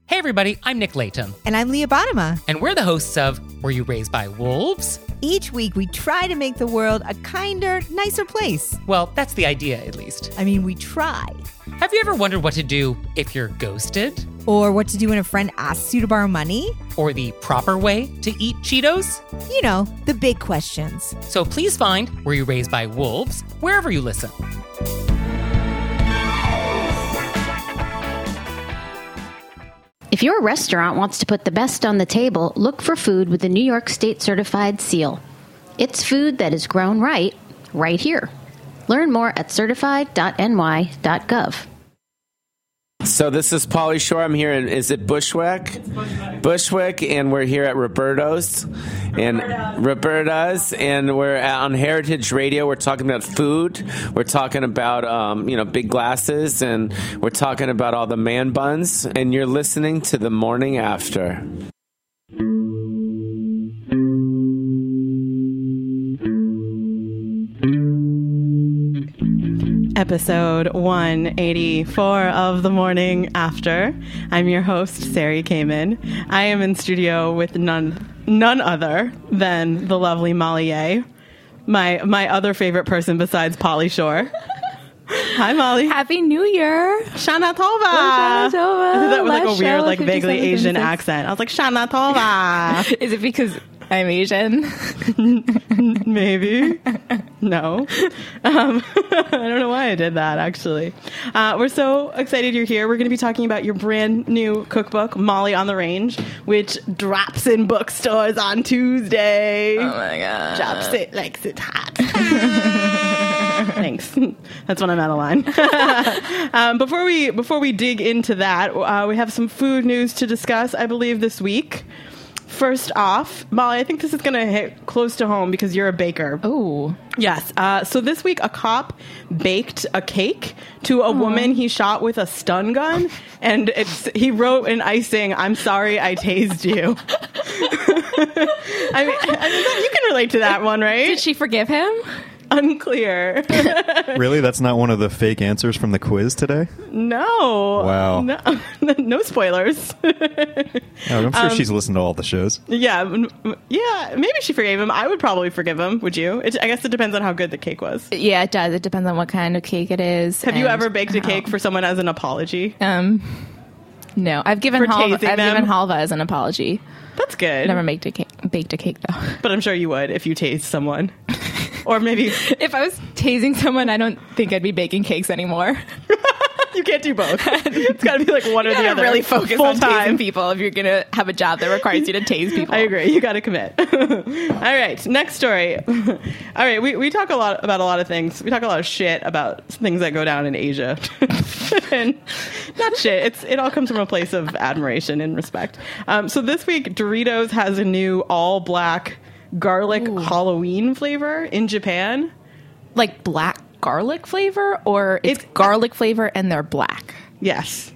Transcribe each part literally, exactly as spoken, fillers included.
Hey everybody, I'm Nick Layton. And I'm Leah Bottima. And we're the hosts of Were You Raised by Wolves? Each week we try to make the world a kinder, nicer place. Well, that's the idea, at least. I mean, we try. Have you ever wondered what to do if you're ghosted? Or what to do when a friend asks you to borrow money? Or the proper way to eat Cheetos? You know, the big questions. So please find Were You Raised by Wolves wherever you listen. If your restaurant wants to put the best on the table, look for food with the New York State Certified Seal. It's food that is grown right, right here. Learn more at certified dot n y dot gov. So this is Pauly Shore. I'm here in, is it Bushwick? It's Bushwick. Bushwick, and we're here at Roberto's. And Roberta's, and we're on Heritage Radio. We're talking about food. We're talking about, um, you know, big glasses, and we're talking about all the man buns. And you're listening to The Morning After. Episode one eighty-four of The Morning After. I'm your host, Sari Kamen. I am in studio with none none other than the lovely Molly A, my my other favorite person besides Pauly Shore. Hi, Molly. Happy New Year. Shana Tova. Shana Tova. That was like Last a weird, show, like vaguely fifty-seven, Asian fifty-six. accent. I was like, Shana Tova. Is it because I'm Asian? Maybe. No. Um, I don't know why I did that, actually. Uh, we're so excited you're here. We're going to be talking about your brand new cookbook, Molly on the Range, which drops in bookstores on Tuesday. Oh my God. Drops it, likes it hot. Thanks. That's when I'm out of line. um, before we before we dig into that, uh, we have some food news to discuss, I believe, this week. First off, Molly, I think this is going to hit close to home because you're a baker. Ooh. Yes. Uh, so this week, a cop baked a cake to a woman he shot with a stun gun, and it's he wrote in icing, "I'm sorry I tased you." I mean, I mean, you can relate to that one, right? Did she forgive him? Unclear. Really? That's not one of the fake answers from the quiz today? No. Wow. No, no spoilers. Oh, I'm sure Um, she's listened to all the shows. Yeah. m- m- Yeah. Maybe she forgave him. I would probably forgive him. Would you? It, I guess it depends on how good the cake was. Yeah, it does. It depends on what kind of cake it is. Have you and ever baked a how- cake for someone as an apology? Um, no. I've given For halva. tasing I've them? given halva as an apology. That's good. Never baked a cake. Baked a cake though. But I'm sure you would if you tased someone. Or maybe If I was tasing someone, I don't think I'd be baking cakes anymore. you can't do both. It's got to be like one or You the gotta other. really focus Full on time. tasing people if you're gonna have a job that requires you to tase people. I agree. You got to commit. All right. Next story. All right. We, we talk a lot about a lot of things. We talk a lot of shit about things that go down in Asia. And not shit. It's It all comes from a place of admiration and respect. Um, so this week, Doritos has a new all black garlic Ooh. Halloween flavor in Japan. Like black garlic flavor, or it's, It's- garlic flavor and they're black. Yes.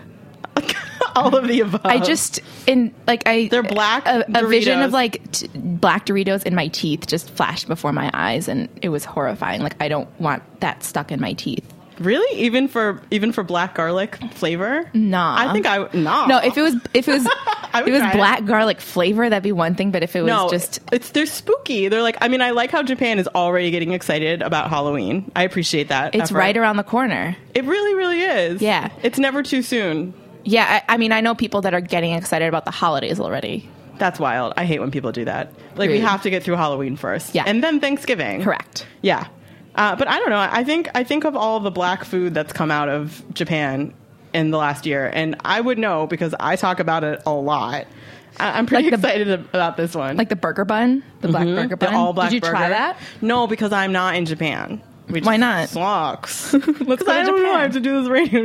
All of the above. I just in like I They're black A, a vision Doritos. of like t- black Doritos in my teeth just flashed before my eyes, and it was horrifying. Like I don't want that stuck in my teeth. Really? Even for even for black garlic flavor? Nah. I think I would nah. No, if it was if it was I if would it was try it. black garlic flavor, that'd be one thing. But if it was no, just it's they're spooky. They're like I mean I like how Japan is already getting excited about Halloween. I appreciate that. it's effort. right around the corner. It really, really is. Yeah. It's never too soon. Yeah, I, I mean, I know people that are getting excited about the holidays already. That's wild. I hate when people do that. Like we Really? have to get through Halloween first. Yeah. And then Thanksgiving. Correct. Yeah. Uh, but I don't know. I think I think of all the black food that's come out of Japan in the last year, and I would know because I talk about it a lot. I, I'm pretty Like the- excited about this one. Like the burger bun, the black burger the bun. all black Did you burger. try that? No, because I'm not in Japan. Which Why not? Sucks. Let's Because go I to don't know. I Japan. have to do this radio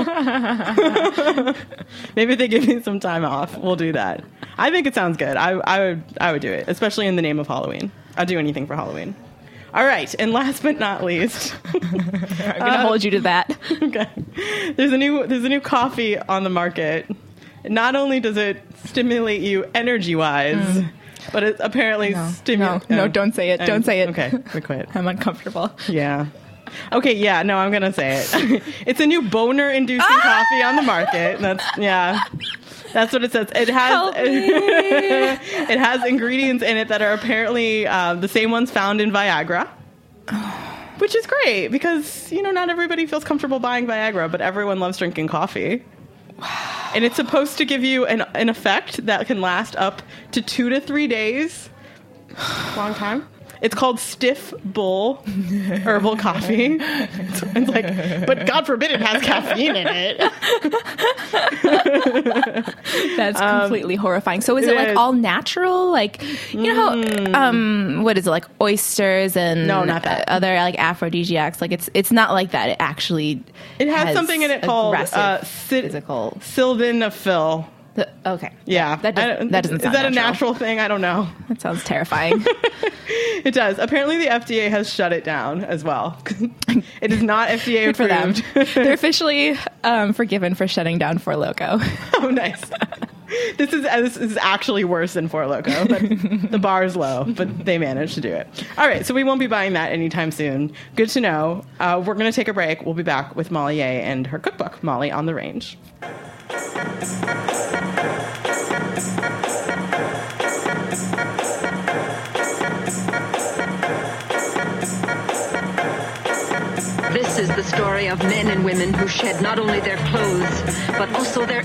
show. Maybe if they give me some time off, we'll do that. I think it sounds good. I, I would I would do it, especially in the name of Halloween. I'd do anything for Halloween. All right, and last but not least, I'm gonna hold you to that. okay, there's a new there's a new coffee on the market. Not only does it stimulate you energy wise, mm. but it apparently No, stimulates. no, no, don't say it. Don't say it. Okay, we quit. I'm uncomfortable. Yeah. Okay, yeah, no, I'm gonna say it. It's a new boner-inducing coffee on the market. That's yeah. That's what it says. It has it has ingredients in it that are apparently uh, the same ones found in Viagra, which is great because, you know, not everybody feels comfortable buying Viagra, but everyone loves drinking coffee. And it's supposed to give you an, an effect that can last up to two to three days. Long time. It's called Stiff Bull Herbal Coffee. It's, it's like, but God forbid it has caffeine in it. That's completely um, horrifying. So is it, it like is. all natural? Like, you know mm. how, um, what is it, like oysters and no, not that. other like aphrodisiacs? Like it's it's not like that. It actually It has, has something in it called uh, physical. sildenafil. The, okay. Yeah. That doesn't, that doesn't sound Is that natural. a natural thing? I don't know. That sounds terrifying. It does. Apparently the F D A has shut it down as well. It is not F D A Good approved. For them. They're officially um, forgiven for shutting down Four Loko. Oh, nice. This is this is actually worse than Four Loko. But the bar is low, but they managed to do it. All right, so we won't be buying that anytime soon. Good to know. Uh, we're going to take a break. We'll be back with Molly Yeh and her cookbook, Molly on the Range. This is the story of men and women who shed not only their clothes, but also their...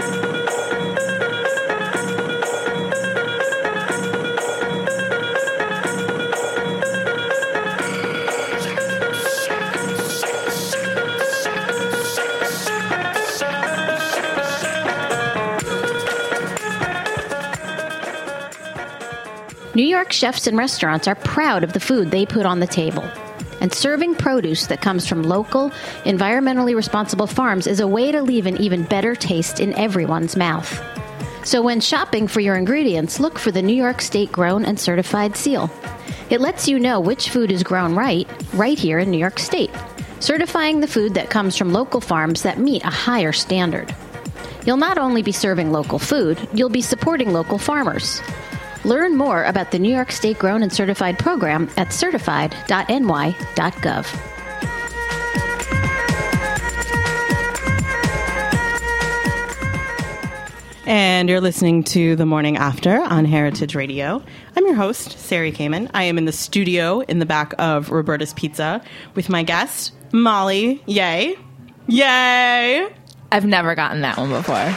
New York chefs and restaurants are proud of the food they put on the table. And serving produce that comes from local, environmentally responsible farms is a way to leave an even better taste in everyone's mouth. So when shopping for your ingredients, look for the New York State Grown and Certified seal. It lets you know which food is grown right, right here in New York State, certifying the food that comes from local farms that meet a higher standard. You'll not only be serving local food, you'll be supporting local farmers. Learn more about the New York State Grown and Certified program at certified dot n y dot gov. And you're listening to The Morning After on Heritage Radio. I'm your host, Sari Kamen. I am in the studio in the back of Roberta's Pizza with my guest, Molly Yeh. Yay! I've never gotten that one before.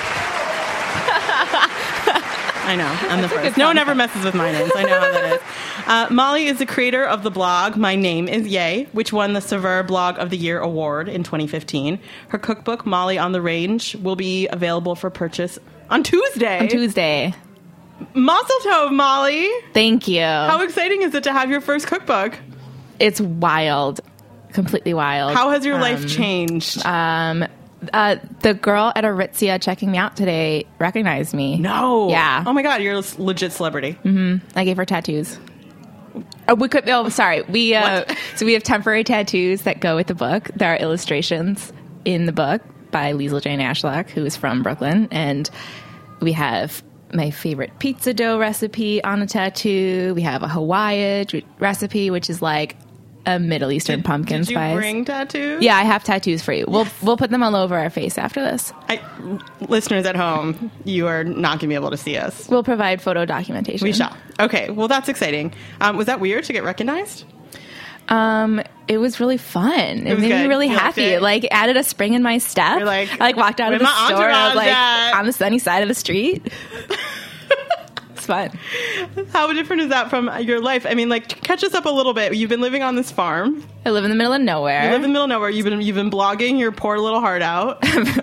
I know. I'm the first. No one ever messes with my names. I know how that is. Uh, Molly is the creator of the blog My Name is Yeh, which won the Saveur Blog of the Year award in twenty fifteen. Her cookbook, Molly on the Range, will be available for purchase on Tuesday. On Tuesday. Mazel tov, Molly. Thank you. How exciting is it to have your first cookbook? It's wild. Completely wild. How has your um, life changed? Um... Uh, the girl at Aritzia checking me out today recognized me. No. Yeah. Oh my God, you're a legit celebrity. Mm-hmm. I gave her tattoos. Oh, we could. Oh, sorry. We uh, so we have temporary tattoos that go with the book. There are illustrations in the book by Liesl Jane Ashlock, who is from Brooklyn, and we have my favorite pizza dough recipe on a tattoo. We have a Hawaiian recipe, which is like a Middle Eastern did, did pumpkin you spice. Bring tattoos? Yeah, I have tattoos for you. We'll yes. we'll put them all over our face after this. I, listeners at home, you are not going to be able to see us. We'll provide photo documentation. We shall. Okay, well, that's exciting. Um, was that weird to get recognized? Um, it was really fun. It, it made good. me really you happy. It like added a spring in my step. You're like, I like walked out of the store. I was like at? on the sunny side of the street. It's fun. How different is that from your life? I mean, like, catch us up a little bit. You've been living on this farm. I live in the middle of nowhere. You live in the middle of nowhere. You've been you've been blogging your poor little heart out.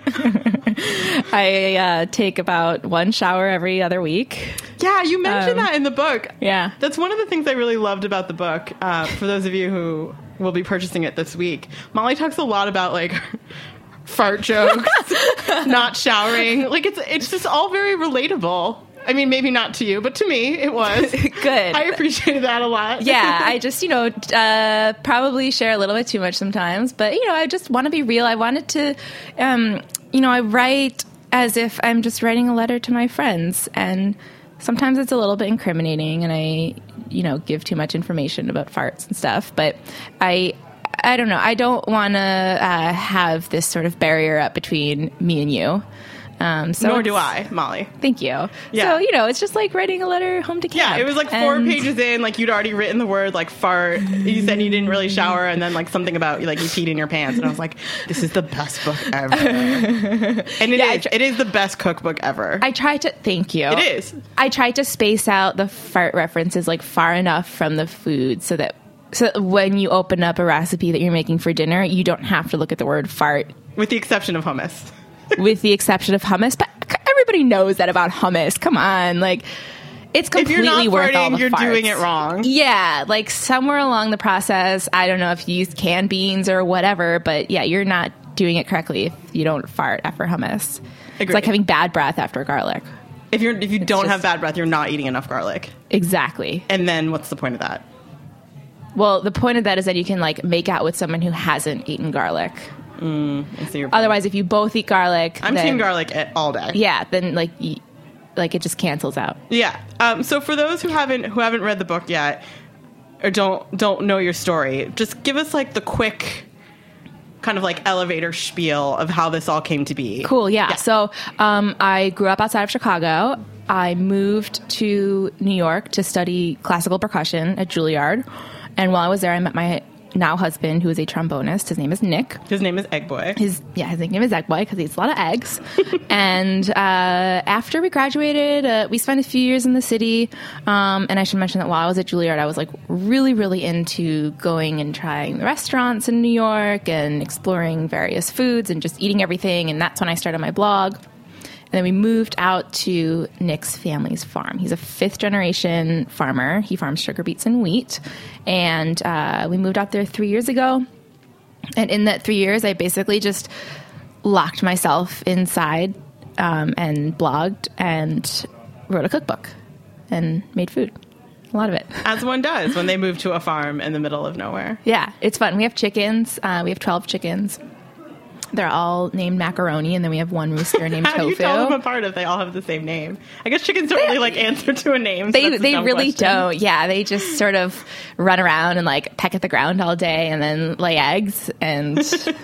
I uh, take about one shower every other week. Yeah, you mentioned um, that in the book. Yeah. That's one of the things I really loved about the book. Uh, for those of you who will be purchasing it this week, Molly talks a lot about, like, fart jokes, not showering. Like, it's it's just all very relatable. I mean, maybe not to you, but to me, it was. Good. I appreciated that a lot. Yeah, I just, you know, uh, probably share a little bit too much sometimes. But, you know, I just want to be real. I wanted to, um, you know, I write as if I'm just writing a letter to my friends. And sometimes it's a little bit incriminating and I, you know, give too much information about farts and stuff. But I... I don't know. I don't want to uh, have this sort of barrier up between me and you. Um, so Nor do it's- I, Molly. Thank you. Yeah. So, you know, it's just like writing a letter home to camp. Yeah, it was like four And- pages in. Like you'd already written the word like fart. You said you didn't really shower, and then like something about like you peed in your pants. And I was like, this is the best book ever. And it Yeah, is. It is the best cookbook ever. I tried to thank you. It is. I tried to space out the fart references like far enough from the food so that so that when you open up a recipe that you're making for dinner, you don't have to look at the word fart, With the exception of hummus. with the exception of hummus. But everybody knows that about hummus. Come on, like it's If completely you're not worth all farting, the you're farts. doing it wrong. Yeah, like somewhere along the process, I don't know if you used canned beans or whatever, but yeah, you're not doing it correctly if you don't fart after hummus. It's Agreed. like having bad breath after garlic. If you're if you don't just- have bad breath, you're not eating enough garlic. Exactly. And then what's the point of that? Well, the point of that is that you can like make out with someone who hasn't eaten garlic. I see your point. Otherwise, if you both eat garlic, I'm then, team garlic a- all day. Yeah, then like y- like it just cancels out. Yeah. Um, so for those who haven't who haven't read the book yet, or don't don't know your story, just give us like the quick kind of like elevator spiel of how this all came to be. Cool, yeah. So um, I grew up outside of Chicago. I moved to New York to study classical percussion at Juilliard. And while I was there, I met my now husband, who is a trombonist. His name is Nick. His name is Egg Boy. His yeah, his nickname is Egg Boy because he eats a lot of eggs. And uh, after we graduated, uh, we spent a few years in the city. Um, and I should mention that while I was at Juilliard, I was like really, really into going and trying the restaurants in New York and exploring various foods and just eating everything. And that's when I started my blog. And then we moved out to Nick's family's farm. He's a fifth generation farmer. He farms sugar beets and wheat. And uh, we moved out there three years ago. And in that three years, I basically just locked myself inside um, and blogged and wrote a cookbook and made food. A lot of it. As one does when they move to a farm in the middle of nowhere. Yeah, it's fun. We have chickens. Uh, we have twelve chickens. They're all named Macaroni, and then we have one rooster named How Tofu. do you tell them apart if they all have the same name? I guess chickens don't really like answer to a name. So They that's a they dumb really question. don't. Yeah, they just sort of run around and like peck at the ground all day, and then lay eggs. And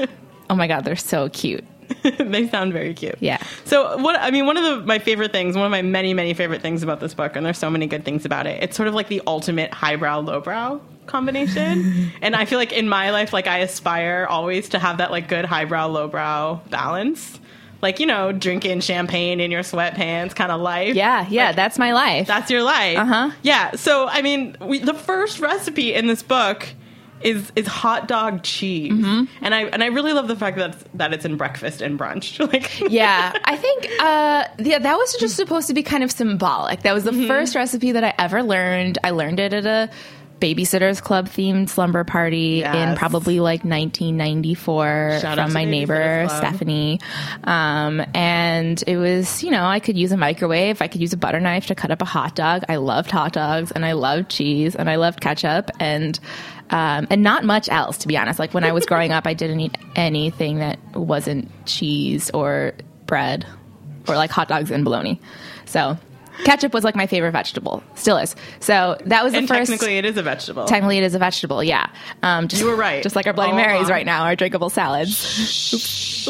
oh my god, they're so cute. They sound very cute. Yeah. So what I mean, one of the, my favorite things, one of my many, many favorite things about this book, and there's so many good things about it, it's sort of like the ultimate highbrow, lowbrow combination. And I feel like in my life, like I aspire always to have that like good highbrow, lowbrow balance. Like, you know, drinking champagne in your sweatpants kind of life. Yeah, yeah, Like, that's my life. that's your life. Uh-huh. Yeah. So, I mean, we, the first recipe in this book is is hot dog cheese, Mm-hmm. and I and I really love the fact that it's, that it's in breakfast and brunch. Like, Yeah, I think uh, yeah, that was just supposed to be kind of symbolic. That was the Mm-hmm. first recipe that I ever learned. I learned it at a Babysitters Club themed slumber party in Yes. probably like nineteen ninety-four Shout out from to my neighbor Babysitters Club. Stephanie. Um, and it was, you know, I could use a microwave, I could use a butter knife to cut up a hot dog. I loved hot dogs, and I loved cheese, and I loved ketchup, and um, and not much else, to be honest. Like when I was growing up, I didn't eat anything that wasn't cheese or bread or like hot dogs and bologna. So ketchup was like my favorite vegetable, still is. So that was the and first. technically, it is a vegetable. Technically, it is a vegetable. Yeah, um, just, You were right. Just like our Bloody All Marys along. right now, our drinkable salads.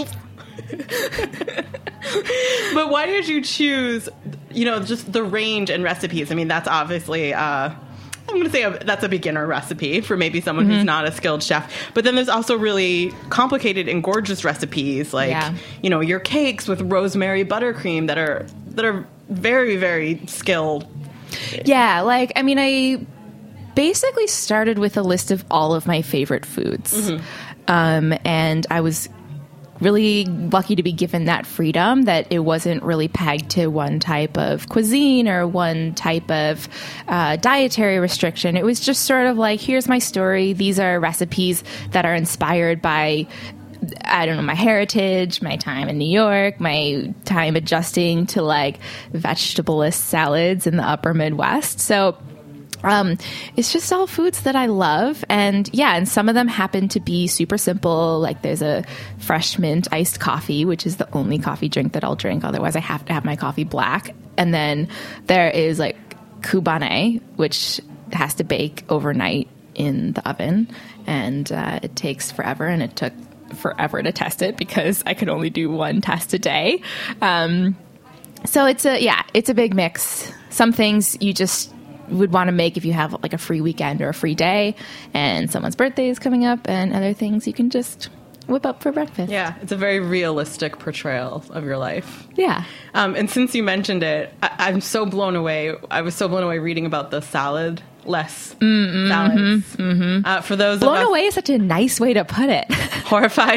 But why did you choose, you know, just the range and recipes? I mean, that's obviously, uh, I'm going to say a, that's a beginner recipe for maybe someone Mm-hmm. who's not a skilled chef. But then there's also really complicated and gorgeous recipes, like, Yeah. you know, your cakes with rosemary buttercream that are that are very, very skilled. Yeah, like I mean, I basically started with a list of all of my favorite foods, um, and I was really lucky to be given that freedom, that it wasn't really pegged to one type of cuisine or one type of uh, dietary restriction. It was just sort of like, here's my story. These are recipes that are inspired by, I don't know, my heritage, my time in New York, my time adjusting to like vegetable-less salads in the upper Midwest. So Um, it's just all foods that I love. And yeah, and some of them happen to be super simple. Like there's a fresh mint iced coffee, which is the only coffee drink that I'll drink. Otherwise, I have to have my coffee black. And then there is like cubane, which has to bake overnight in the oven. And uh, it takes forever. And it took forever to test it because I could only do one test a day. Um, so it's a, yeah, it's a big mix. Some things you just would want to make if you have like a free weekend or a free day and someone's birthday is coming up, and other things you can just whip up for breakfast. Yeah, it's a very realistic portrayal of your life. Yeah. Um, and since you mentioned it, I- I'm so blown away. I was so blown away reading about the salad less mm-hmm, salads. Mm-hmm. Uh, for those blown of us away is such a nice way to put it. Horrified.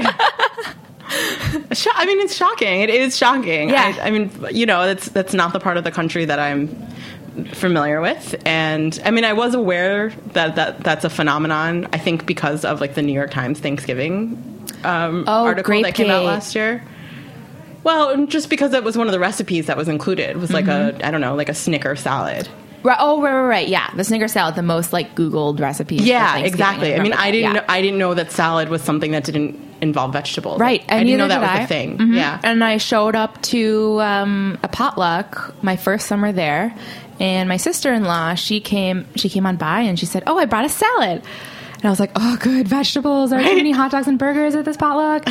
Sho- I mean, it's shocking. It is shocking. Yeah. I, I mean, you know, that's that's not the part of the country that I'm familiar with. And I mean, I was aware that, that that's a phenomenon, I think because of like the New York Times Thanksgiving um, oh, article that came out cake. last year. Well, just because it was one of the recipes that was included. It was like mm-hmm. a, I don't know, like a Snicker salad. Right, oh, right, right, right. Yeah, the Snicker salad, the most like Googled recipes. Yeah, exactly. I mean, I didn't, yeah. know, I didn't know that salad was something that didn't involve vegetables. Right, I and didn't know neither that did was I. a thing. Mm-hmm. Yeah, and I showed up to um, a potluck my first summer there, and my sister-in-law, she came, she came on by and she said, "Oh, I brought a salad." And I was like, "Oh, good, vegetables. Are there any hot dogs and burgers at this potluck?"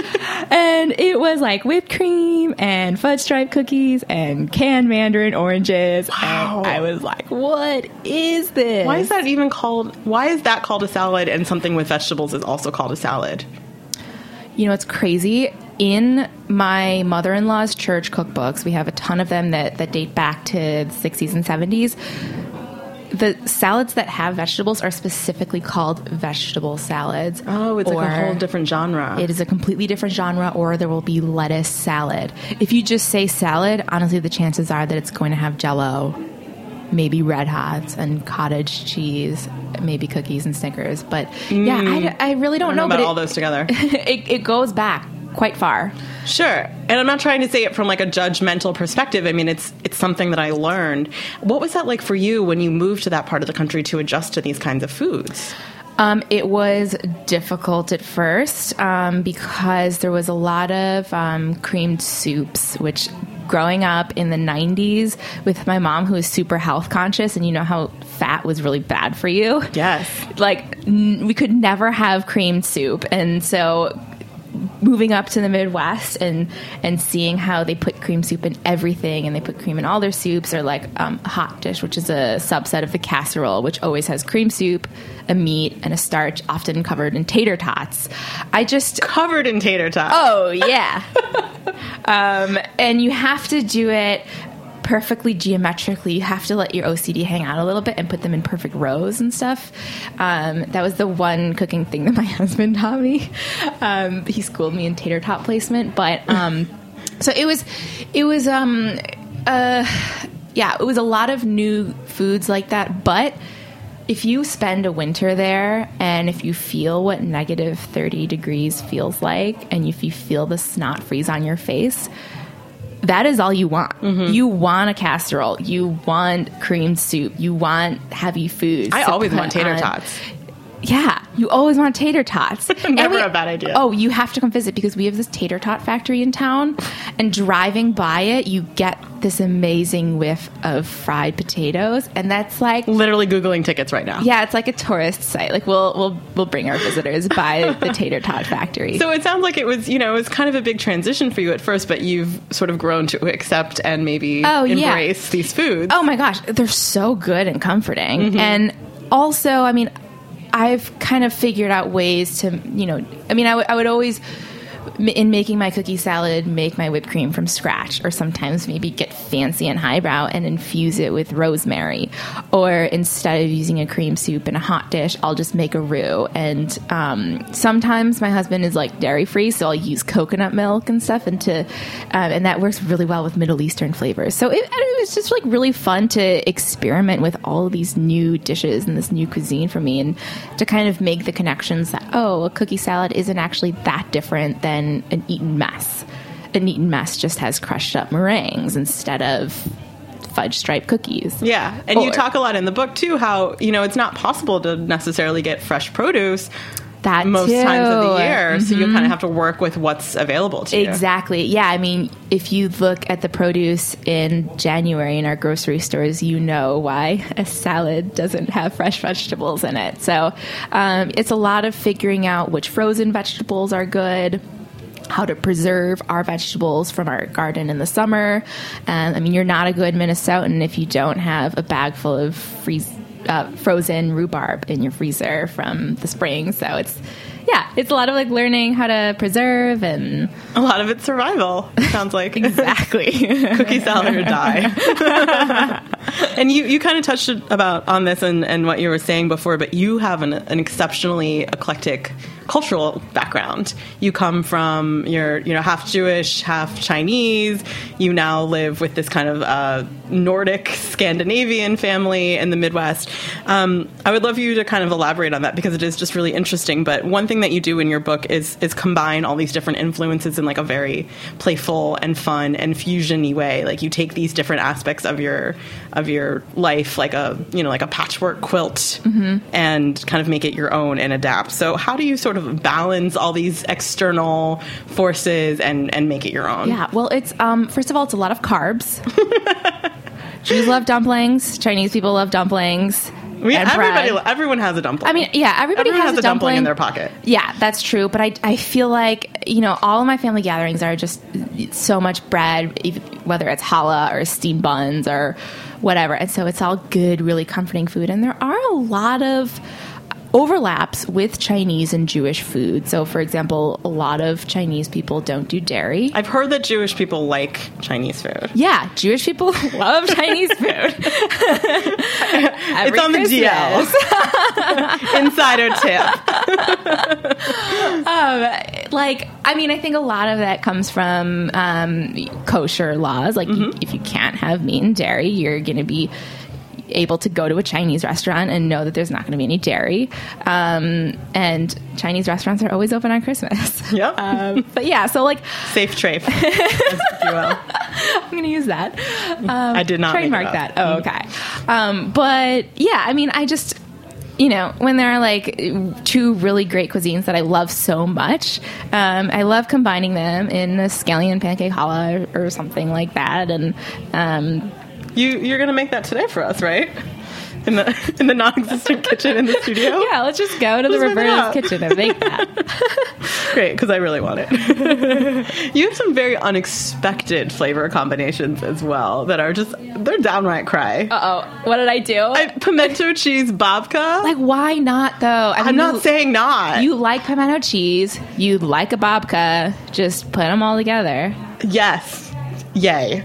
And it was like whipped cream and fudge stripe cookies and canned mandarin oranges. Wow. And I was like, "What is this? Why is that even called? Why is that called a salad? And something with vegetables is also called a salad? You know, it's crazy. In my mother-in-law's church cookbooks, we have a ton of them that, that date back to the sixties and seventies. The salads that have vegetables are specifically called vegetable salads. Oh, it's like a or whole different genre. It is a completely different genre, or there will be lettuce salad. If you just say salad, honestly, the chances are that it's going to have Jell-O, maybe Red Hots, and cottage cheese, maybe cookies and Snickers. But yeah, I, I really don't, I don't know. know about but it, all those together. it, it goes back quite far. Sure. And I'm not trying to say it from like a judgmental perspective. I mean, it's it's something that I learned. What was that like for you when you moved to that part of the country to adjust to these kinds of foods? Um, it was difficult at first um, because there was a lot of um, creamed soups, which growing up in the nineties with my mom, who was super health conscious, and you know how fat was really bad for you. Yes. Like n- we could never have creamed soup. And so moving up to the Midwest and and seeing how they put cream soup in everything, and they put cream in all their soups, or like um, hot dish, which is a subset of the casserole, which always has cream soup, a meat, and a starch, often covered in tater tots. I just covered in tater tots. Oh yeah. um, and you have to do it perfectly geometrically. You have to let your O C D hang out a little bit and put them in perfect rows and stuff. Um, that was the one cooking thing that my husband taught me. Um, he schooled me in tater tot placement, but um, so it was, it was, um, uh, yeah, it was a lot of new foods like that. But if you spend a winter there, and if you feel what negative thirty degrees feels like, and if you feel the snot freeze on your face, that is all you want. Mm-hmm. You want a casserole. You want cream soup. You want heavy foods. I always want tater on. tots. Yeah, you always want tater tots. Never we, a bad idea. Oh, you have to come visit, because we have this tater tot factory in town, and driving by it, you get this amazing whiff of fried potatoes, and that's like literally Googling tickets right now. Yeah, it's like a tourist site. Like we'll we'll we'll bring our visitors by the tater tot factory. So it sounds like it was, you know, it was kind of a big transition for you at first, but you've sort of grown to accept and maybe oh, embrace yeah. these foods. Oh my gosh, they're so good and comforting. Mm-hmm. And also, I mean, I've kind of figured out ways to, you know, I mean, I, w- I would always, in making my cookie salad, make my whipped cream from scratch, or sometimes maybe get fancy and highbrow and infuse it with rosemary. Or instead of using a cream soup in a hot dish, I'll just make a roux. And um, sometimes my husband is like dairy free, so I'll use coconut milk and stuff, and to, um, and that works really well with Middle Eastern flavors. So it, it was just like really fun to experiment with all of these new dishes and this new cuisine for me, and to kind of make the connections that, oh, a cookie salad isn't actually that different than an Eaton mess. An Eaton mess just has crushed up meringues instead of fudge stripe cookies. Yeah, and or, you talk a lot in the book too how, you know, it's not possible to necessarily get fresh produce That most too. times of the year. So you Mhm. kind of have to work with what's available to you. Exactly. Yeah. I mean, if you look at the produce in January in our grocery stores, you know why a salad doesn't have fresh vegetables in it. So um, it's a lot of figuring out which frozen vegetables are good, how to preserve our vegetables from our garden in the summer. And I mean, you're not a good Minnesotan if you don't have a bag full of freeze. Uh, frozen rhubarb in your freezer from the spring. So it's, yeah, it's a lot of like learning how to preserve, and a lot of it's survival. Sounds like exactly cookie salad or die. And you, you kind of touched about on this and, and what you were saying before, but you have an, an exceptionally eclectic cultural background. You come from, you're, you know, half Jewish, half Chinese. You now live with this kind of uh, Nordic Scandinavian family in the Midwest. Um, I would love you to kind of elaborate on that because it is just really interesting. But one thing that you do in your book is is combine all these different influences in like a very playful and fun and fusion-y way. Like you take these different aspects of your of your life, like a you know like a patchwork quilt, mm-hmm. and kind of make it your own and adapt. So how do you sort of balance all these external forces and and make it your own? Yeah, well, it's um, first of all, it's a lot of carbs. Jews love dumplings. Chinese people love dumplings. We, everybody, everyone has a dumpling. I mean, yeah, everybody everyone has, has a dumpling. dumpling in their pocket. Yeah, that's true. But I, I feel like, you know, all of my family gatherings are just so much bread, whether it's challah or steamed buns or whatever. And so it's all good, really comforting food. And there are a lot of overlaps with Chinese and Jewish food. So, for example, a lot of Chinese people don't do dairy. I've heard that Jewish people like Chinese food. Yeah, Jewish people love Chinese food. It's on the D L. Insider tip. um, like, I mean, I think a lot of that comes from um, kosher laws. Like, mm-hmm. you, if you can't have meat and dairy, you're going to be able to go to a Chinese restaurant and know that there's not going to be any dairy. Um, and Chinese restaurants are always open on Christmas. Yep. Um, but yeah, so like... Safe trafe, if you will. I'm going to use that. Um, I did not trademark that. Oh, okay. Um, but yeah, I mean, I just... You know, when there are like two really great cuisines that I love so much, um, I love combining them in a scallion pancake challah or, or something like that. And um, You, you're going to make that today for us, right? In the in the non-existent kitchen in the studio? Yeah, let's just go to the Roberta's kitchen and make that. Great, because I really want it. You have some very unexpected flavor combinations as well that are just, they're downright cry. Uh-oh. What did I do? I, pimento cheese babka? Like, why not, though? I I'm mean, not you, saying not. You like pimento cheese. You like a babka. Just put them all together. Yes. Yay.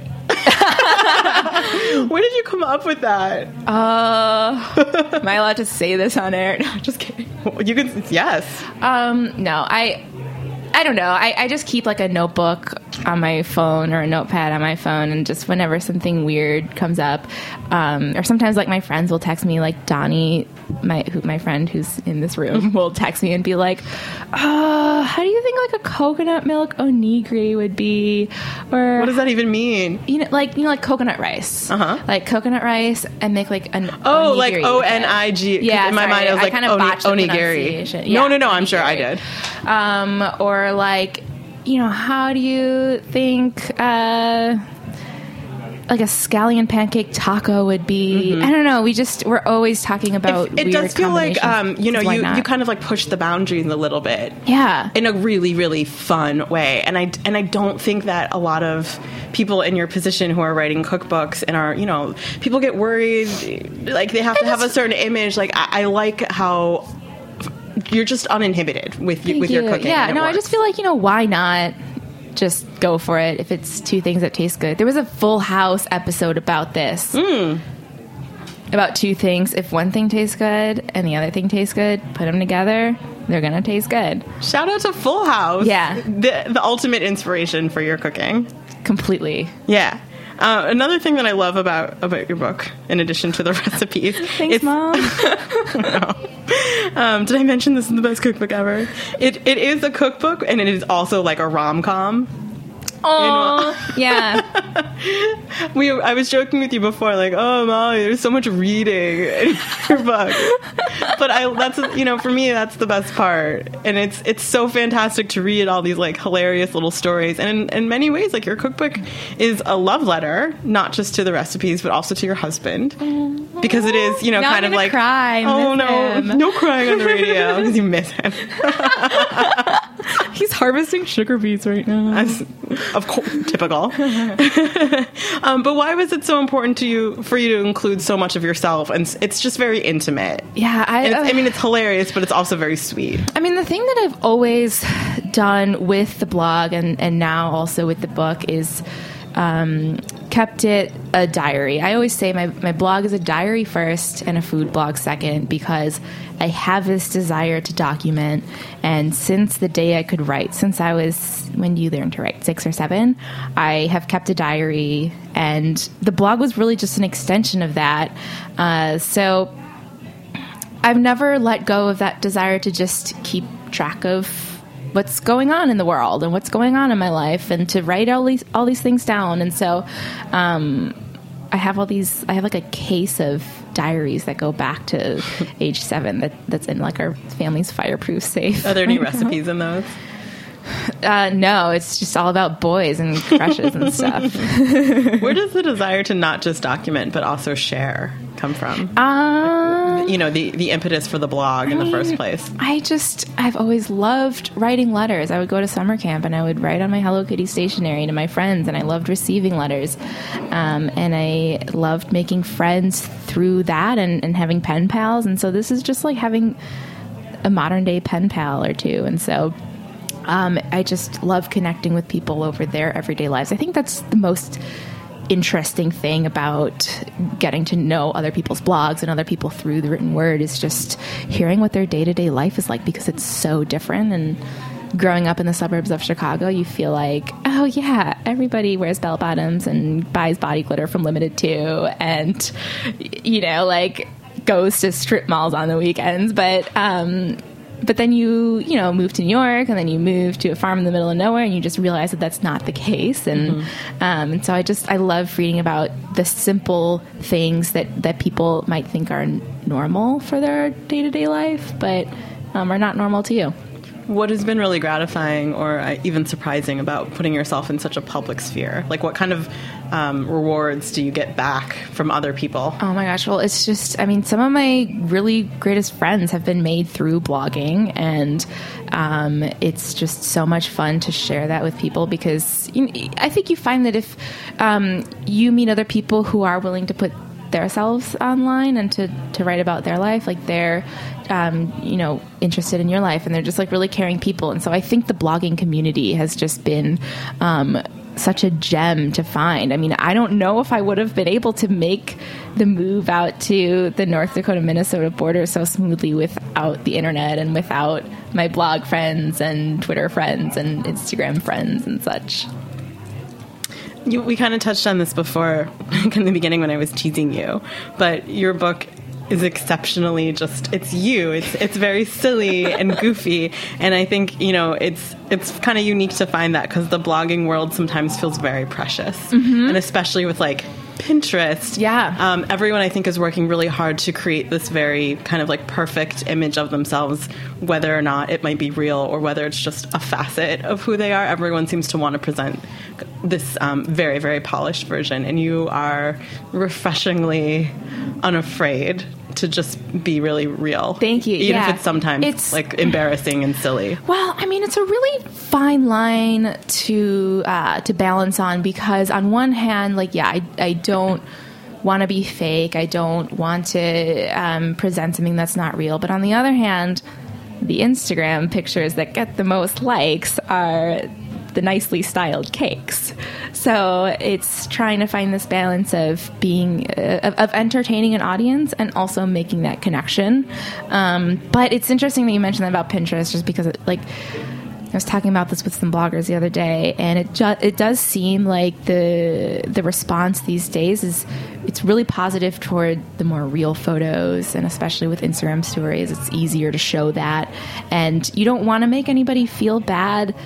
Where did you come up with that? Uh, am I allowed to say this on air? No, just kidding. You can, yes. Um, no, I, I don't know. I, I just keep like a notebook on my phone or a notepad on my phone, and just whenever something weird comes up, um, or sometimes like my friends will text me, like Donnie, my who, my friend who's in this room, will text me and be like, uh, how do you think like a coconut milk onigiri would be? Or what does that even mean? You know, like you know, like coconut rice. Uh huh. Like coconut rice, and make like an oh, onigiri like O N I G. Yeah, in my sorry, mind, I was like kind of oni- botched the onigiri. Yeah, no, no, no. onigiri. I'm sure I did. Um, or like, you know, how do you think uh, like a scallion pancake taco would be? Mm-hmm. I don't know. We just we're always talking about. It, it weird does feel like um, you know, you, not? you kind of like push the boundaries a little bit. Yeah, in a really really fun way. And I and I don't think that a lot of people in your position who are writing cookbooks and are, you know, people get worried like they have to have a certain image. Like I, I like how you're just uninhibited with Thank with you. your cooking. Yeah, no, works. I just feel like, you know, why not just go for it if it's two things that taste good? There was a Full House episode about this. Mm. About two things. If one thing tastes good and the other thing tastes good, put them together, they're going to taste good. Shout out to Full House. Yeah. The, the ultimate inspiration for your cooking. Completely. Yeah. Uh, another thing that I love about, about your book, in addition to the recipes... Thanks, Mom. no. um, did I mention this is the best cookbook ever? It It is a cookbook, and it is also like a rom-com. Oh, yeah. We, I was joking with you before, like, oh, Molly, there's so much reading in your book. But I, that's, you know, for me, that's the best part. And it's it's so fantastic to read all these, like, hilarious little stories. And in, in many ways, like, your cookbook is a love letter, not just to the recipes, but also to your husband. Because it is, you know, Now kind I'm of gonna like, cry. I oh, miss no, him. no crying on the radio because you miss him. He's harvesting sugar beets right now. As, of course, typical. um, but why was it so important to you for you to include so much of yourself? And it's just very intimate. Yeah, I, And it's, uh, I mean, it's hilarious, but it's also very sweet. I mean, the thing that I've always done with the blog and, and now also with the book is um, kept it a diary. I always say my, my blog is a diary first and a food blog second because I have this desire to document. And since the day I could write, since I was, when did you learn to write, six or seven, I have kept a diary. And the blog was really just an extension of that. Uh, so I've never let go of that desire to just keep track of what's going on in the world and what's going on in my life and to write all these all these things down. And so um, I have all these, I have like a case of diaries that go back to age seven that, that's in like our family's fireproof safe. Are there any recipes in those? Uh, no, it's just all about boys and crushes and stuff. Where does the desire to not just document but also share come from? Uh, you know, the, the impetus for the blog in the first place. I just, I've always loved writing letters. I would go to summer camp and I would write on my Hello Kitty stationery to my friends, and I loved receiving letters. Um, and I loved making friends through that and, and having pen pals. And so this is just like having a modern day pen pal or two. And so um, I just love connecting with people over their everyday lives. I think that's the most interesting thing about getting to know other people's blogs and other people through the written word is just hearing what their day-to-day life is like, because it's so different. And growing up in the suburbs of Chicago, you feel like, oh yeah, everybody wears bell bottoms and buys body glitter from Limited Too, and you know, like goes to strip malls on the weekends. But um But then you, you know, move to New York, and then you move to a farm in the middle of nowhere, and you just realize that that's not the case. And mm-hmm. um, and so I just, I love reading about the simple things that, that people might think are normal for their day-to-day life, but um, are not normal to you. What has been really gratifying or uh, even surprising about putting yourself in such a public sphere? Like, what kind of um, rewards do you get back from other people? Oh my gosh. Well, it's just, I mean, some of my really greatest friends have been made through blogging, and um, it's just so much fun to share that with people, because you know, I think you find that if um, you meet other people who are willing to put themselves online and to, to write about their life, like they're, um, you know, interested in your life, and they're just like really caring people. And so I think the blogging community has just been um, such a gem to find. I mean, I don't know if I would have been able to make the move out to the North Dakota-Minnesota border so smoothly without the internet and without my blog friends and Twitter friends and Instagram friends and such. You, we kind of touched on this before in the beginning when I was teasing you, but your book is exceptionally just, it's you. It's it's very silly and goofy, and I think, you know, it's it's kind of unique to find that, because the blogging world sometimes feels very precious, mm-hmm. and especially with like Pinterest. Yeah. Um, everyone, I think, is working really hard to create this very kind of like perfect image of themselves, whether or not it might be real or whether it's just a facet of who they are. Everyone seems to want to present this um, very, very polished version, and you are refreshingly unafraid to just be really real. Thank you. Even yeah. if it's sometimes it's, like embarrassing and silly. Well, I mean, it's a really fine line to uh, to balance on, because on one hand, like, yeah, I, I don't want to be fake. I don't want to um, present something that's not real. But on the other hand, the Instagram pictures that get the most likes are the nicely styled cakes. So it's trying to find this balance of being uh, of, of entertaining an audience and also making that connection. Um, but it's interesting that you mentioned that about Pinterest, just because it, like I was talking about this with some bloggers the other day, and it ju- it does seem like the the response these days is it's really positive toward the more real photos, and especially with Instagram stories, it's easier to show that, and you don't want to make anybody feel bad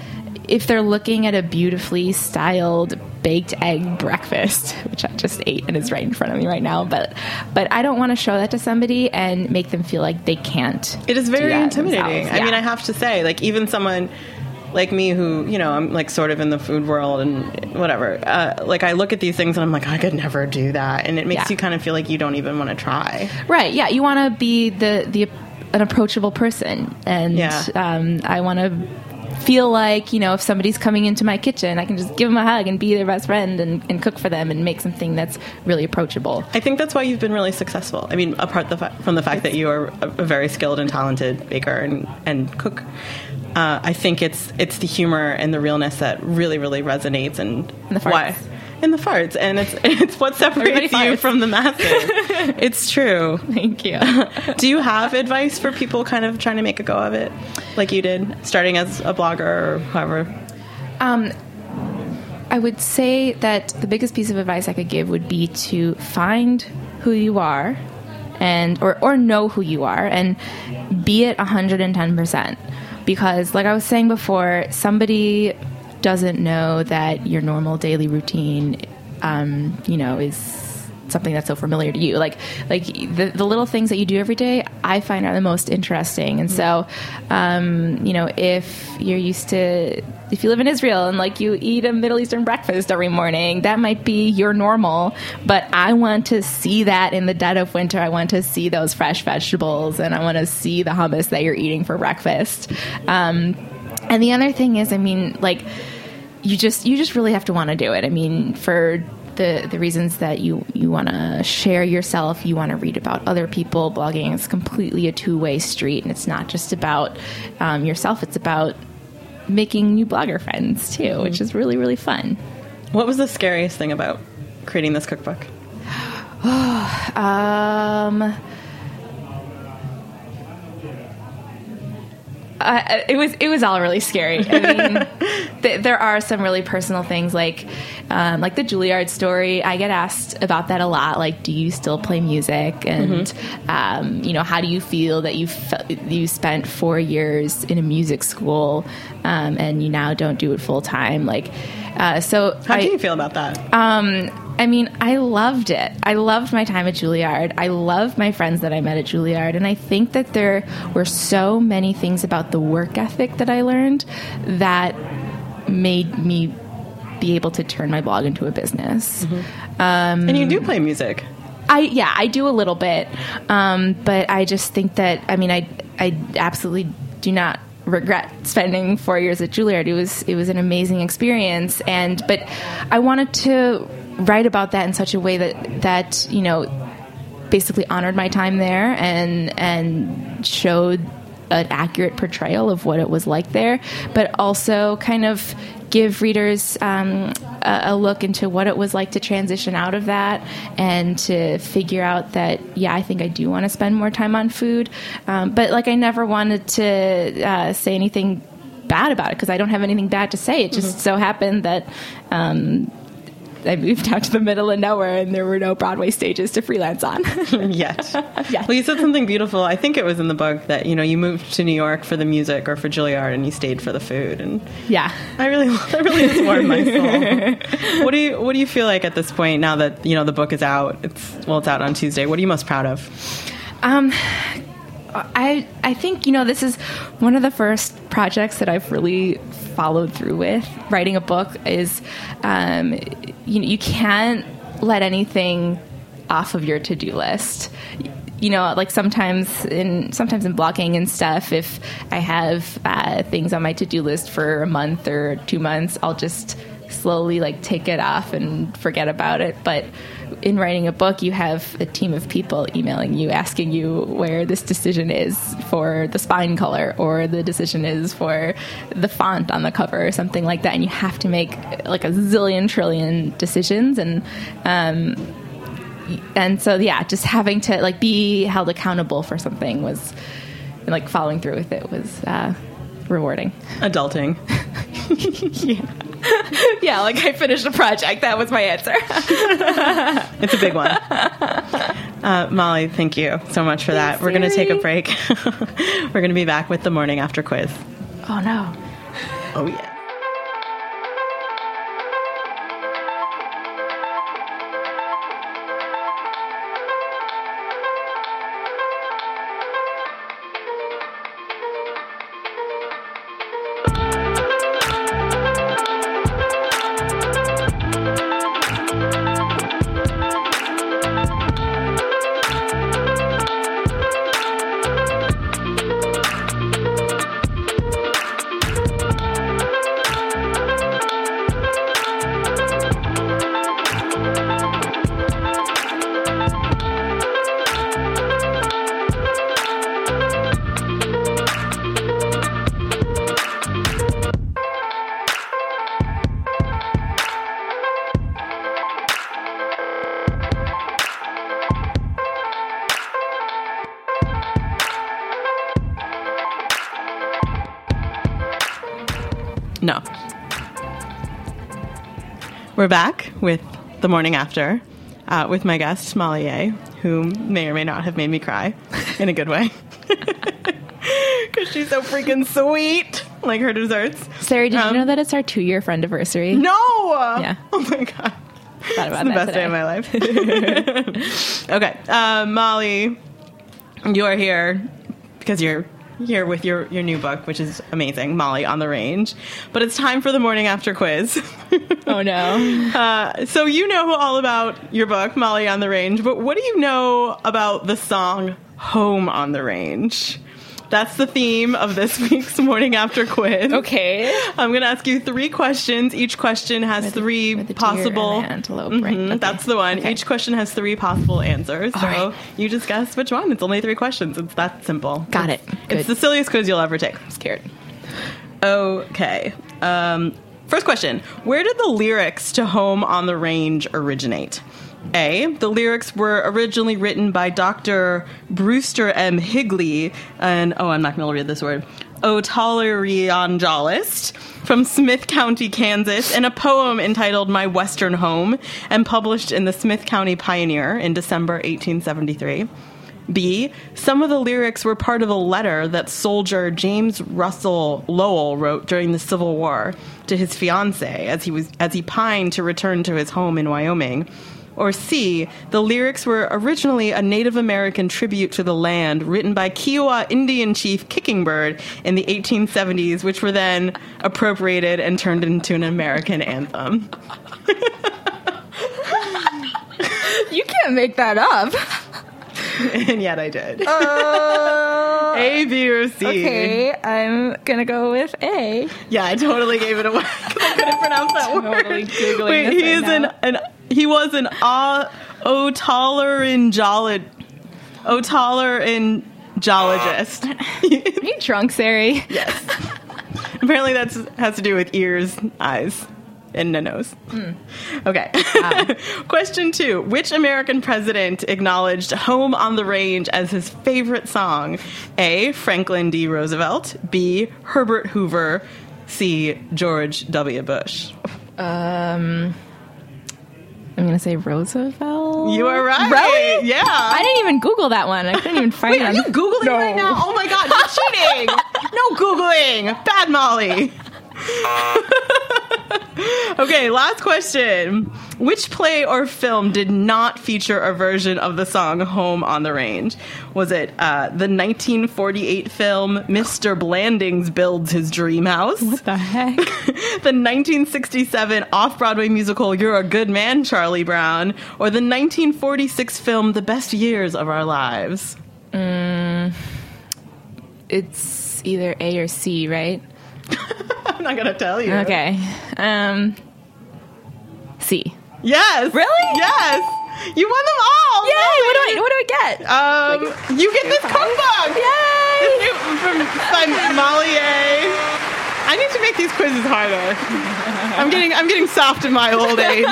if they're looking at a beautifully styled baked egg breakfast, which I just ate and is right in front of me right now, but but I don't want to show that to somebody and make them feel like they can't. It is very intimidating. Themselves. I Yeah. mean, I have to say, like, even someone like me who, you know, I'm like sort of in the food world and whatever, uh, like I look at these things and I'm like, I could never do that. And it makes Yeah. you kind of feel like you don't even want to try. Right. Yeah. You want to be the, the, an approachable person. And Yeah. um, I want to feel like, you know, if somebody's coming into my kitchen, I can just give them a hug and be their best friend and, and cook for them and make something that's really approachable. I think that's why you've been really successful. I mean, apart the fa- from the fact that you are a, a very skilled and talented baker and, and cook, uh, I think it's it's the humor and the realness that really, really resonates. And, And the farts. why? And the farts. And it's it's what separates Everybody you farts. from the masses. It's true. Thank you. Do you have advice for people kind of trying to make a go of it, like you did, starting as a blogger or however? Um, I would say that the biggest piece of advice I could give would be to find who you are and or, or know who you are and be it one hundred ten percent. Because like I was saying before, somebody doesn't know that your normal daily routine, um, you know, is something that's so familiar to you. Like, like the, the little things that you do every day, I find are the most interesting. And so, um, you know, if you're used to, if you live in Israel and like you eat a Middle Eastern breakfast every morning, that might be your normal, but I want to see that in the dead of winter. I want to see those fresh vegetables and I want to see the hummus that you're eating for breakfast. Um, and the other thing is, I mean, like, you just, you just really have to want to do it. I mean, for the, the reasons that you, you want to share yourself, you want to read about other people. Blogging is completely a two-way street, and it's not just about um, yourself. It's about making new blogger friends, too, mm-hmm. which is really, really fun. What was the scariest thing about creating this cookbook? um... Uh, it was it was all really scary. I mean, th- there are some really personal things like um, like the Juilliard story. I get asked about that a lot. Like, do you still play music? And mm-hmm. um, you know, how do you feel that you fe- you spent four years in a music school um, and you now don't do it full time? Like, uh, so how I, do you feel about that? Um, I mean, I loved it. I loved my time at Juilliard. I loved my friends that I met at Juilliard. And I think that there were so many things about the work ethic that I learned that made me be able to turn my blog into a business. Mm-hmm. Um, and you do play music. I, yeah, I do a little bit. Um, but I just think that, I mean, I, I absolutely do not regret spending four years at Juilliard. It was, it was an amazing experience. And, but I wanted to write about that in such a way that, that, you know, basically honored my time there and, and showed an accurate portrayal of what it was like there, but also kind of give readers um, a, a look into what it was like to transition out of that and to figure out that, yeah, I think I do want to spend more time on food. Um, but like, I never wanted to uh, say anything bad about it because I don't have anything bad to say. It just mm-hmm. so happened that, um, I moved out to the middle of nowhere and there were no Broadway stages to freelance on. Yet. Yes. Well, you said something beautiful. I think it was in the book that, you know, you moved to New York for the music or for Juilliard and you stayed for the food. And yeah. I really, that really has warmed my soul. What do you, what do you feel like at this point now that, you know, the book is out? It's, well, it's out on Tuesday. What are you most proud of? Um, I I think, you know, this is one of the first projects that I've really followed through with. Writing a book is, um, you know, you can't let anything off of your to-do list. You know, like sometimes in sometimes in blogging and stuff, if I have uh, things on my to-do list for a month or two months, I'll just slowly like take it off and forget about it. But in writing a book, you have a team of people emailing you, asking you where this decision is for the spine color or the decision is for the font on the cover or something like that. And you have to make like a zillion trillion decisions. And, um, and so, yeah, just having to like be held accountable for something was like following through with it was, uh, rewarding. Adulting. Yeah. Yeah, like I finished a project. That was my answer. It's a big one. Uh, Molly, thank you so much for that. Thanks, We're going to take a Siri. break. We're going to be back with the morning after quiz. Oh, no. Oh, yeah. No. We're back with The Morning After uh, with my guest, Molly A., who may or may not have made me cry in a good way. Because she's so freaking sweet, like her desserts. Sarah, did Um, you know that it's our two-year friendiversary? No! Yeah. Oh my God. Thought about It's the that best today. day of my life. Okay. Um, Molly, you are here because you're here with your, your new book, which is amazing, Molly on the Range. But it's time for the Morning After quiz. Oh, no. Uh, so you know all about your book, Molly on the Range, but what do you know about the song Home on the Range? That's the theme of this week's Morning After quiz. Okay. I'm going to ask you three questions. Each question has With the- three with the deer possible... and the antelope, right? Mhm, Okay. That's the one. Okay. Each question has three possible answers. So right. you just guess which one. It's only three questions. It's that simple. Got it. It's Good. the silliest quiz you'll ever take. I'm scared. Okay. Um, first question. Where did the lyrics to Home on the Range originate? A. The lyrics were originally written by Doctor Brewster M. Higley, and, oh, I'm not going to read this word, otolaryngologist from Smith County, Kansas, in a poem entitled My Western Home, and published in the Smith County Pioneer in December eighteen seventy-three. B. Some of the lyrics were part of a letter that soldier James Russell Lowell wrote during the Civil War to his fiancée as he was as he pined to return to his home in Wyoming. Or C. The lyrics were originally a Native American tribute to the land written by Kiowa Indian chief Kickingbird in the eighteen seventies, which were then appropriated and turned into an American anthem. You can't make that up. And yet I did. Uh, A, B, or C? okay, I'm gonna go with A. Yeah, I totally gave it away 'cause I couldn't pronounce that word. Totally Googling Wait, this he right is now. an, an he was an uh, otolaryngologist. Otolaryngologist. Are you drunk, Sari? Yes. Apparently that has to do with ears, eyes, and a nose. Okay. Question two. Which American president acknowledged Home on the Range as his favorite song? A. Franklin D. Roosevelt. B. Herbert Hoover. C. George W. Bush. Um, I'm gonna say Roosevelt. You are right. Really? Yeah. I didn't even Google that one. I couldn't even find Wait, it. are on- you Googling No. right now? Oh my God, you're cheating. No Googling. Bad Molly. Okay, last question. Which play or film did not feature a version of the song Home on the Range? Was it uh, the nineteen forty-eight film Mister Blandings Builds His Dream House? What the heck? The nineteen sixty-seven off-Broadway musical You're a Good Man, Charlie Brown? Or the nineteen forty-six film The Best Years of Our Lives? Mm, it's either A or C, right? I'm not going to tell you. Okay. Um, C. Yes. Really? Yes. You won them all. Yay! Molly. What do I? What do I get? Um, you get this cookbook. Yay! This new, from by Molly A. I need to make these quizzes harder. I'm getting I'm getting soft in my old age.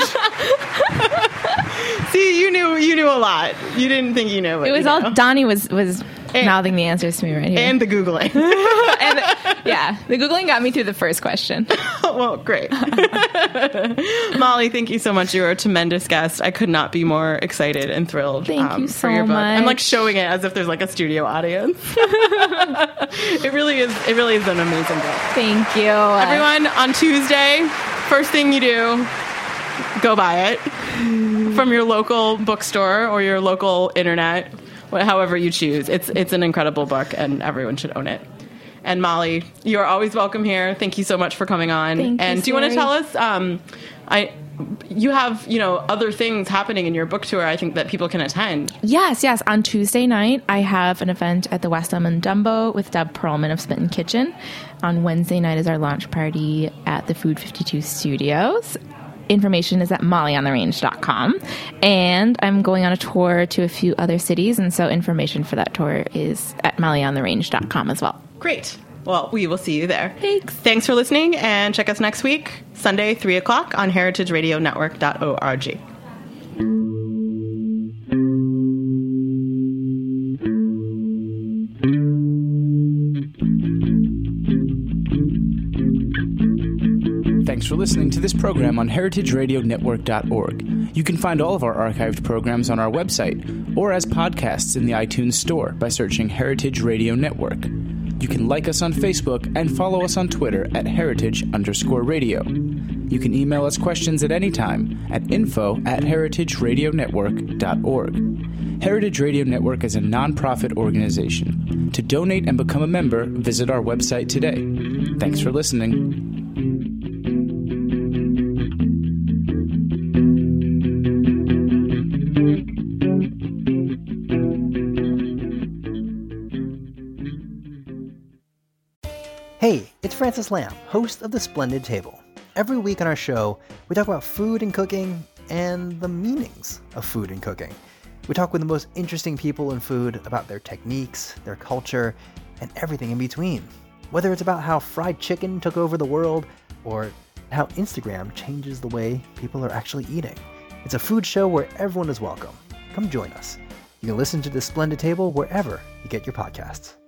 See, you knew you knew a lot. You didn't think you knew. But It was you all know. Donnie was was And- mouthing the answers to me right here. And the Googling. And, yeah, the googling got me through the first question. Well, great. Molly, thank you so much. You were a tremendous guest. I could not be more excited and thrilled Thank um, you for so your book. I'm like much. showing it as if there's like a studio audience. It really is. It really is an amazing book. Thank you, Everyone, on Tuesday, first thing you do, go buy it from your local bookstore or your local internet, wh- however you choose. It's it's an incredible book, and everyone should own it. And Molly, you're always welcome here. Thank you so much for coming on. Thank you, and do you want to Sari. tell us? Um, I you have you know other things happening in your book tour. I think that people can attend. Yes, yes. On Tuesday night, I have an event at the West Elm in Dumbo with Deb Perlman of Smitten Kitchen. On Wednesday night is our launch party at the Food fifty-two Studios. Information is at molly on the range dot com. And I'm going on a tour to a few other cities, and so information for that tour is at molly on the range dot com as well. Great. Well, we will see you there. Thanks. Thanks for listening, and check us next week, Sunday, three o'clock on heritage radio network dot org. for listening to this program on heritage radio network dot org. You can find all of our archived programs on our website or as podcasts in the iTunes Store by searching Heritage Radio Network. You can like us on Facebook and follow us on Twitter at heritage underscore radio. You can email us questions at any time at info at heritage radio network dot org. Heritage Radio Network is a nonprofit organization. To donate and become a member, visit our website today. Thanks for listening. Hey, it's Francis Lamb, host of The Splendid Table. Every week on our show, we talk about food and cooking and the meanings of food and cooking. We talk with the most interesting people in food about their techniques, their culture, and everything in between. Whether it's about how fried chicken took over the world or how Instagram changes the way people are actually eating. It's a food show where everyone is welcome. Come join us. You can listen to The Splendid Table wherever you get your podcasts.